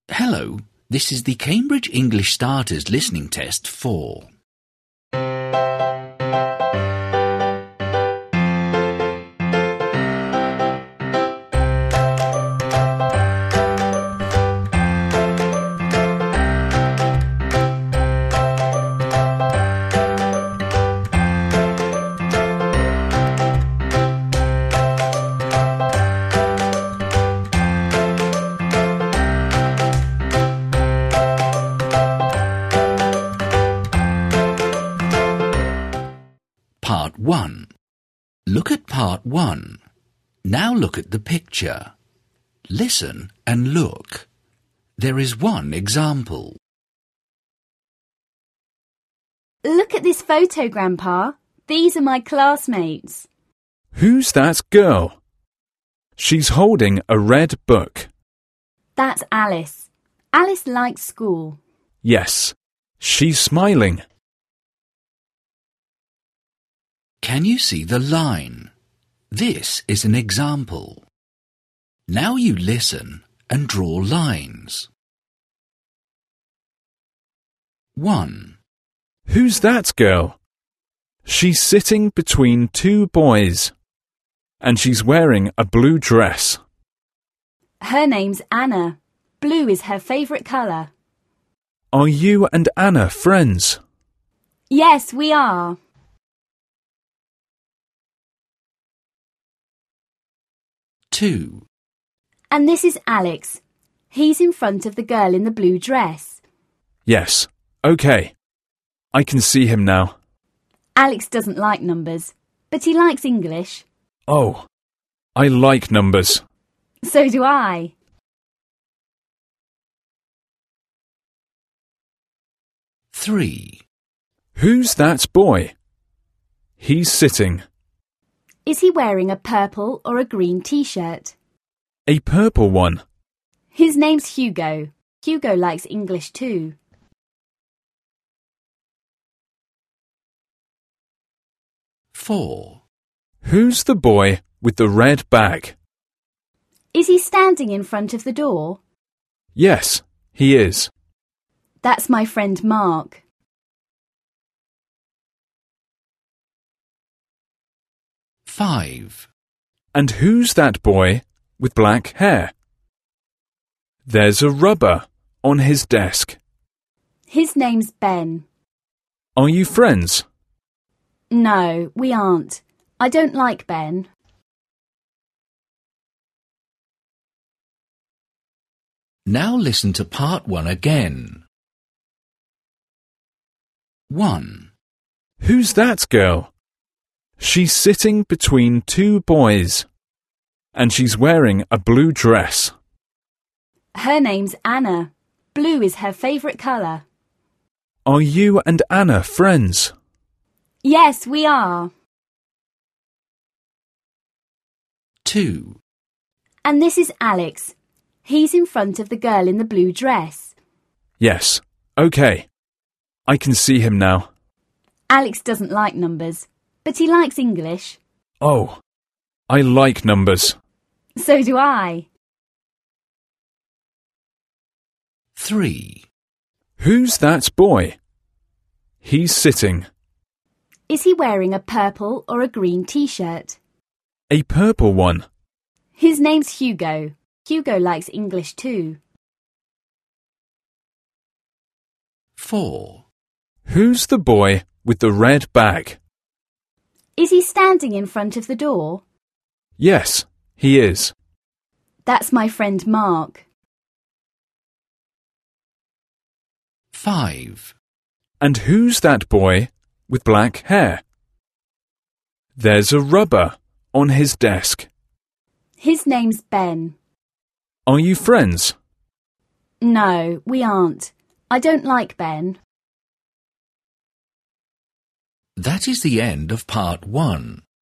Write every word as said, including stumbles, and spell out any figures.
Hello, this is the Cambridge English Starters Listening Test four. Part one. Look at part one. Now look at the picture. Listen and look. There is one example. Look at this photo, Grandpa. These are my classmates. Who's that girl? She's holding a red book. That's Alice. Alice likes school. Yes, she's smiling. Can you see the line? This is an example. Now you listen and draw lines. one. Who's that girl? She's sitting between two boys, and she's wearing a blue dress. Her name's Anna. Blue is her favourite colour. Are you and Anna friends? Yes, we are. two. And this is Alex. He's in front of the girl in the blue dress. Yes, okay. I can see him now. Alex doesn't like numbers, but he likes English. Oh, I like numbers. So do I. three. Who's that boy? He's sitting. Is he wearing a purple or a green t-shirt? A purple one. His name's Hugo. Hugo likes English too. four. Who's the boy with the red bag? Is he standing in front of the door? Yes, he is. That's my friend Mark. five. And who's that boy with black hair? There's a rubber on his desk. His name's Ben. Are you friends? No, we aren't. I don't like Ben. Now listen to part one again. one. Who's that girl? She's sitting between two boys, and she's wearing a blue dress. Her name's Anna. Blue is her favourite colour. Are you and Anna friends? Yes, we are. two. And this is Alex. He's in front of the girl in the blue dress. Yes, okay. I can see him now. Alex doesn't like numbers, but he likes English. Oh, I like numbers. So do I. three. Who's that boy? He's sitting. Is he wearing a purple or a green t-shirt? A purple one. His name's Hugo. Hugo likes English too. four. Who's the boy with the red bag? Is he standing in front of the door? Yes, he is. That's my friend Mark. five. And who's that boy with black hair? There's a rubber on his desk. His name's Ben. Are you friends? No, we aren't. I don't like Ben. That is the end of part one.